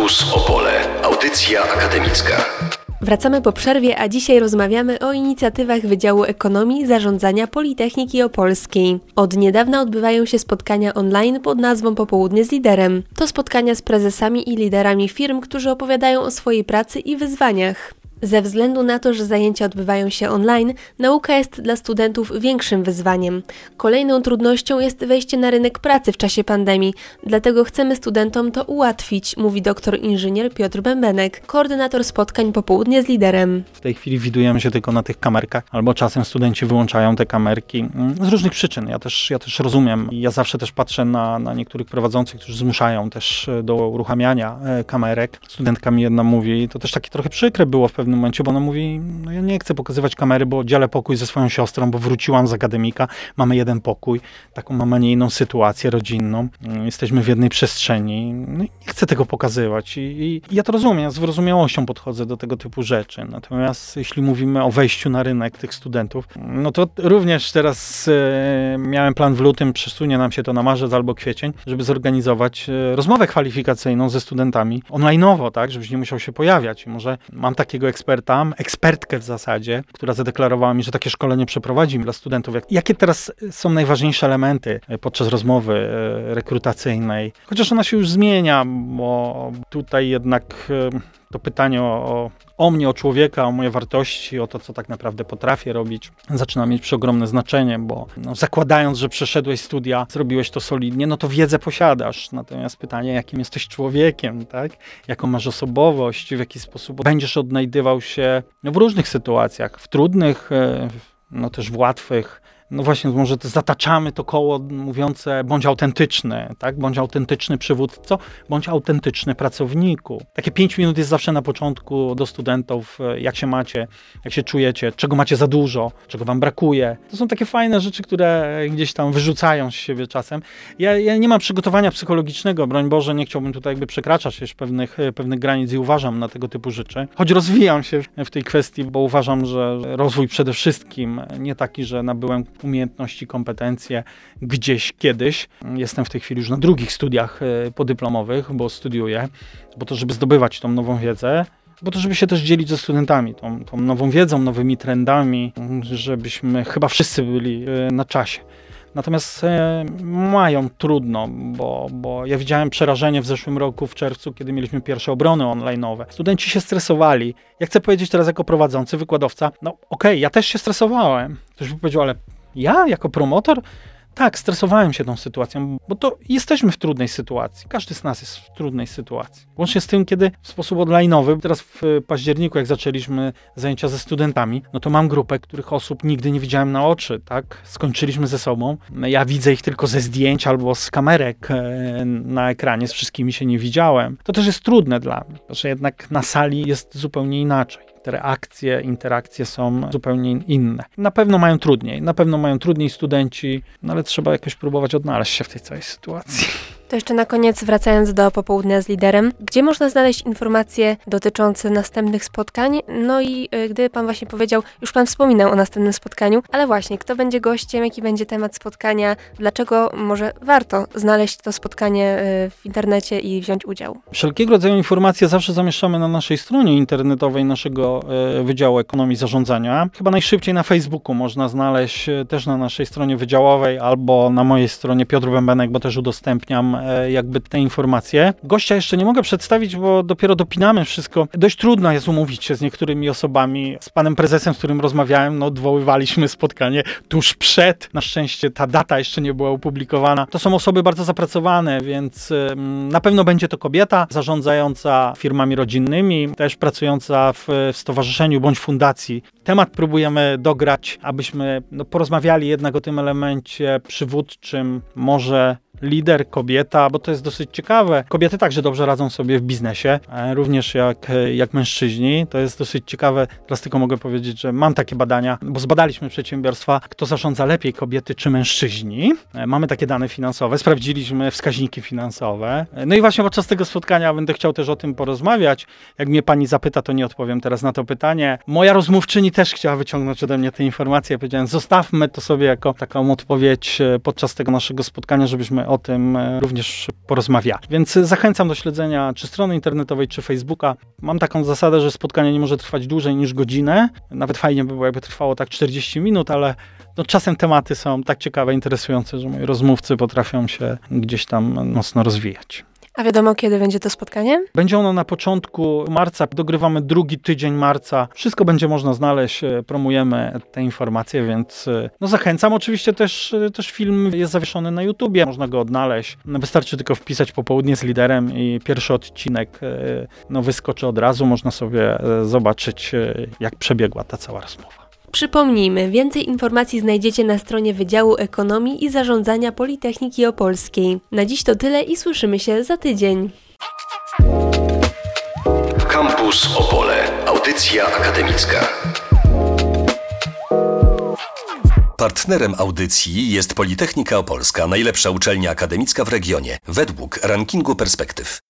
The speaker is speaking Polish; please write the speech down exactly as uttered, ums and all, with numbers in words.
Campus Opole. Audycja akademicka. Wracamy po przerwie, a dzisiaj rozmawiamy o inicjatywach Wydziału Ekonomii Zarządzania Politechniki Opolskiej. Od niedawna odbywają się spotkania online pod nazwą Popołudnie z liderem. To spotkania z prezesami i liderami firm, którzy opowiadają o swojej pracy i wyzwaniach. Ze względu na to, że zajęcia odbywają się online, nauka jest dla studentów większym wyzwaniem. Kolejną trudnością jest wejście na rynek pracy w czasie pandemii, dlatego chcemy studentom to ułatwić, mówi doktor inżynier Piotr Bębenek, koordynator spotkań Popołudnie z liderem. W tej chwili widujemy się tylko na tych kamerkach, albo czasem studenci wyłączają te kamerki z różnych przyczyn. Ja też, ja też rozumiem. Ja zawsze też patrzę na, na niektórych prowadzących, którzy zmuszają też do uruchamiania kamerek. Studentka mi jedna mówi, to też takie trochę przykre było w pewnym momencie, bo ona mówi, no ja nie chcę pokazywać kamery, bo dzielę pokój ze swoją siostrą, bo wróciłam z akademika, mamy jeden pokój, taką mamy, a nie inną sytuację rodzinną, jesteśmy w jednej przestrzeni, no i nie chcę tego pokazywać i, i ja to rozumiem, ja z wyrozumiałością podchodzę do tego typu rzeczy, natomiast jeśli mówimy o wejściu na rynek tych studentów, no to również teraz e, miałem plan w lutym, przesunie nam się to na marzec albo kwiecień, żeby zorganizować e, rozmowę kwalifikacyjną ze studentami online'owo, tak, żebyś nie musiał się pojawiać i może mam takiego eksperta, ekspertkę w zasadzie, która zadeklarowała mi, że takie szkolenie przeprowadzi dla studentów. Jak, jakie teraz są najważniejsze elementy podczas rozmowy rekrutacyjnej? Chociaż ona się już zmienia, bo tutaj jednak to pytanie o, o mnie, o człowieka, o moje wartości, o to, co tak naprawdę potrafię robić, zaczyna mieć przeogromne znaczenie, bo no, zakładając, że przeszedłeś studia, zrobiłeś to solidnie, no to wiedzę posiadasz. Natomiast pytanie, jakim jesteś człowiekiem, tak? Jaką masz osobowość, w jaki sposób będziesz odnajdywał się no, w różnych sytuacjach, w trudnych, no też w łatwych. No właśnie, może to zataczamy to koło mówiące bądź autentyczny, tak? Bądź autentyczny przywódco, bądź autentyczny pracowniku. Takie pięć minut jest zawsze na początku do studentów, jak się macie, jak się czujecie, czego macie za dużo, czego wam brakuje. To są takie fajne rzeczy, które gdzieś tam wyrzucają z siebie czasem. Ja, ja nie mam przygotowania psychologicznego, broń Boże, nie chciałbym tutaj jakby przekraczać już pewnych, pewnych granic i uważam na tego typu rzeczy. Choć rozwijam się w tej kwestii, bo uważam, że rozwój przede wszystkim nie taki, że nabyłem umiejętności, kompetencje gdzieś kiedyś. Jestem w tej chwili już na drugich studiach podyplomowych, bo studiuję, bo to, żeby zdobywać tą nową wiedzę, bo to, żeby się też dzielić ze studentami tą, tą nową wiedzą, nowymi trendami, żebyśmy chyba wszyscy byli na czasie. Natomiast e, mają trudno, bo, bo ja widziałem przerażenie w zeszłym roku, w czerwcu, kiedy mieliśmy pierwsze obrony online'owe. Studenci się stresowali. Ja chcę powiedzieć teraz jako prowadzący, wykładowca, no okej, okay, ja też się stresowałem. Ktoś by powiedział, ale ja jako promotor? Tak, stresowałem się tą sytuacją, bo to jesteśmy w trudnej sytuacji. Każdy z nas jest w trudnej sytuacji. Łącznie z tym, kiedy w sposób online'owy, teraz w październiku, jak zaczęliśmy zajęcia ze studentami, no to mam grupę, których osób nigdy nie widziałem na oczy, tak? Skończyliśmy ze sobą. Ja widzę ich tylko ze zdjęć albo z kamerek na ekranie, z wszystkimi się nie widziałem. To też jest trudne dla mnie, że jednak na sali jest zupełnie inaczej. Te reakcje, interakcje są zupełnie inne. Na pewno mają trudniej, na pewno mają trudniej studenci, no ale trzeba jakoś próbować odnaleźć się w tej całej sytuacji. To jeszcze na koniec, wracając do Popołudnia z liderem, gdzie można znaleźć informacje dotyczące następnych spotkań? No i y, gdyby pan właśnie powiedział, już pan wspominał o następnym spotkaniu, ale właśnie, kto będzie gościem, jaki będzie temat spotkania, dlaczego może warto znaleźć to spotkanie y, w internecie i wziąć udział? Wszelkiego rodzaju informacje zawsze zamieszczamy na naszej stronie internetowej naszego y, Wydziału Ekonomii Zarządzania. Chyba najszybciej na Facebooku można znaleźć, y, też na naszej stronie wydziałowej albo na mojej stronie Piotr Bębenek, bo też udostępniam jakby te informacje. Gościa jeszcze nie mogę przedstawić, bo dopiero dopinamy wszystko. Dość trudno jest umówić się z niektórymi osobami. Z panem prezesem, z którym rozmawiałem, no odwoływaliśmy spotkanie tuż przed. Na szczęście ta data jeszcze nie była opublikowana. To są osoby bardzo zapracowane, więc ym, na pewno będzie to kobieta zarządzająca firmami rodzinnymi, też pracująca w, w stowarzyszeniu bądź fundacji. Temat próbujemy dograć, abyśmy no, porozmawiali jednak o tym elemencie przywódczym, może lider, kobieta, bo to jest dosyć ciekawe. Kobiety także dobrze radzą sobie w biznesie, również jak, jak mężczyźni. To jest dosyć ciekawe. Teraz tylko mogę powiedzieć, że mam takie badania, bo zbadaliśmy przedsiębiorstwa, kto zarządza lepiej, kobiety czy mężczyźni. Mamy takie dane finansowe, sprawdziliśmy wskaźniki finansowe. No i właśnie podczas tego spotkania będę chciał też o tym porozmawiać. Jak mnie pani zapyta, to nie odpowiem teraz na to pytanie. Moja rozmówczyni też chciała wyciągnąć ode mnie te informacje. Ja powiedziałem, zostawmy to sobie jako taką odpowiedź podczas tego naszego spotkania, żebyśmy o tym również porozmawia. Więc zachęcam do śledzenia czy strony internetowej, czy Facebooka. Mam taką zasadę, że spotkanie nie może trwać dłużej niż godzinę. Nawet fajnie by było, jakby trwało tak czterdzieści minut, ale no, czasem tematy są tak ciekawe, interesujące, że moi rozmówcy potrafią się gdzieś tam mocno rozwijać. A wiadomo, kiedy będzie to spotkanie? Będzie ono na początku marca, dogrywamy drugi tydzień marca. Wszystko będzie można znaleźć, promujemy te informacje, więc no zachęcam. Oczywiście też, też film jest zawieszony na YouTubie, można go odnaleźć. Wystarczy tylko wpisać Popołudnie z liderem i pierwszy odcinek no, wyskoczy od razu. Można sobie zobaczyć, jak przebiegła ta cała rozmowa. Przypomnijmy, więcej informacji znajdziecie na stronie Wydziału Ekonomii i Zarządzania Politechniki Opolskiej. Na dziś to tyle i słyszymy się za tydzień. Campus Opole. Audycja akademicka. Partnerem audycji jest Politechnika Opolska, najlepsza uczelnia akademicka w regionie, według rankingu Perspektyw.